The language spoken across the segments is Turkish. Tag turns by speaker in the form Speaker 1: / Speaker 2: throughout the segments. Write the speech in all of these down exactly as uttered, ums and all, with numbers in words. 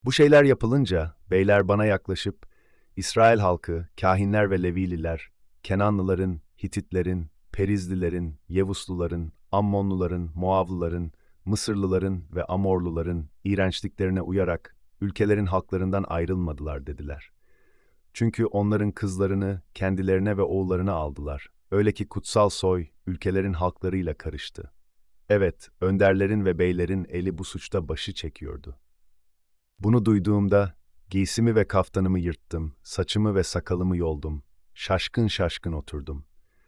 Speaker 1: Bu şeyler yapılınca beyler bana yaklaşıp İsrail halkı, kâhinler ve Levililer, Kenanlıların, Hititlerin, Perizlilerin, Yevusluların, Ammonluların, Moavlıların, Mısırlıların ve Amorluların iğrençliklerine uyarak ülkelerin halklarından ayrılmadılar dediler. Çünkü onların kızlarını kendilerine ve oğullarına aldılar. Öyle ki kutsal soy ülkelerin halklarıyla karıştı. Evet, önderlerin ve beylerin eli bu suçta başı çekiyordu. Bunu duyduğumda giysimi ve kaftanımı yırttım, saçımı ve sakalımı yoldum, şaşkın şaşkın oturdum.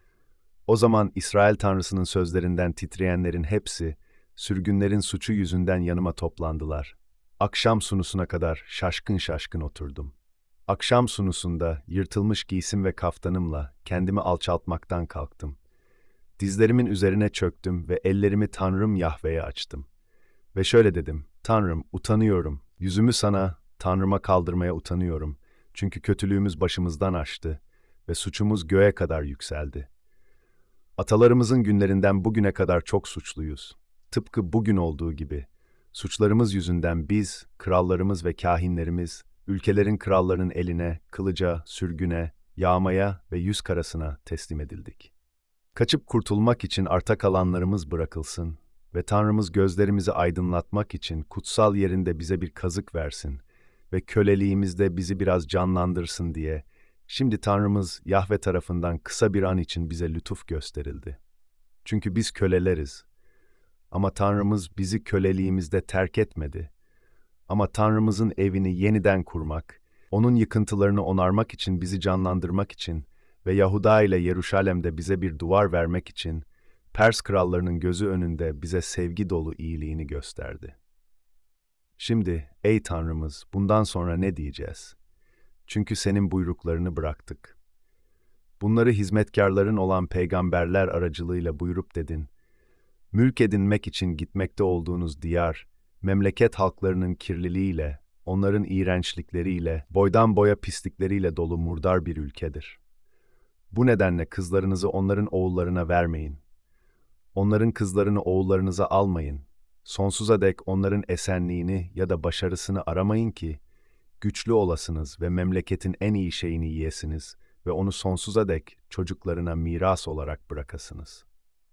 Speaker 1: O zaman İsrail Tanrısı'nın sözlerinden titreyenlerin hepsi, sürgünlerin suçu yüzünden yanıma toplandılar. Akşam sunusuna kadar şaşkın şaşkın oturdum. Akşam sunusunda yırtılmış giysim ve kaftanımla kendimi alçaltmaktan kalktım. Dizlerimin üzerine çöktüm ve ellerimi Tanrım Yahve'ye açtım. Ve şöyle dedim, Tanrım, utanıyorum, yüzümü sana, Tanrıma kaldırmaya utanıyorum. Çünkü kötülüğümüz başımızdan aştı ve suçumuz göğe kadar yükseldi. Atalarımızın günlerinden bugüne kadar çok suçluyuz. Tıpkı bugün olduğu gibi. Suçlarımız yüzünden biz, krallarımız ve kâhinlerimiz, ülkelerin krallarının eline, kılıca, sürgüne, yağmaya ve yüz karasına teslim edildik. Kaçıp kurtulmak için arta kalanlarımız bırakılsın ve Tanrımız gözlerimizi aydınlatmak için kutsal yerinde bize bir kazık versin ve köleliğimizde bizi biraz canlandırsın diye, şimdi Tanrımız Yahve tarafından kısa bir an için bize lütuf gösterildi. Çünkü biz köleleriz. Ama Tanrımız bizi köleliğimizde terk etmedi. Ama Tanrımızın evini yeniden kurmak, onun yıkıntılarını onarmak için bizi canlandırmak için ve Yahuda ile Yeruşalem'de bize bir duvar vermek için, Pers krallarının gözü önünde bize sevgi dolu iyiliğini gösterdi. Şimdi, ey Tanrımız, bundan sonra ne diyeceğiz? Çünkü senin buyruklarını bıraktık. Bunları hizmetkarların olan peygamberler aracılığıyla buyurup dedin. Mülk edinmek için gitmekte olduğunuz diyar, memleket halklarının kirliliğiyle, onların iğrençlikleriyle, boydan boya pislikleriyle dolu murdar bir ülkedir. Bu nedenle kızlarınızı onların oğullarına vermeyin. Onların kızlarını oğullarınıza almayın. Sonsuza dek onların esenliğini ya da başarısını aramayın ki, güçlü olasınız ve memleketin en iyi şeyini yiyesiniz ve onu sonsuza dek çocuklarına miras olarak bırakasınız.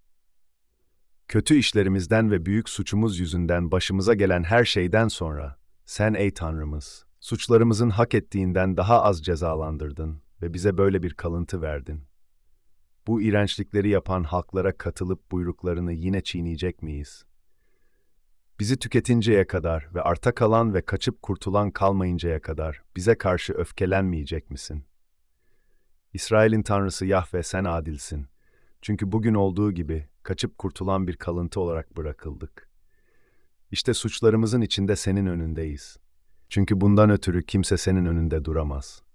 Speaker 1: Kötü işlerimizden ve büyük suçumuz yüzünden başımıza gelen her şeyden sonra, sen ey Tanrımız, suçlarımızın hak ettiğinden daha az cezalandırdın ve bize böyle bir kalıntı verdin. Bu iğrençlikleri yapan halklara katılıp buyruklarını yine çiğneyecek miyiz? Bizi tüketinceye kadar ve arta kalan ve kaçıp kurtulan kalmayıncaya kadar bize karşı öfkelenmeyecek misin? İsrail'in Tanrısı Yahve sen adilsin. Çünkü bugün olduğu gibi kaçıp kurtulan bir kalıntı olarak bırakıldık. İşte suçlarımızın içinde senin önündeyiz. Çünkü bundan ötürü kimse senin önünde duramaz.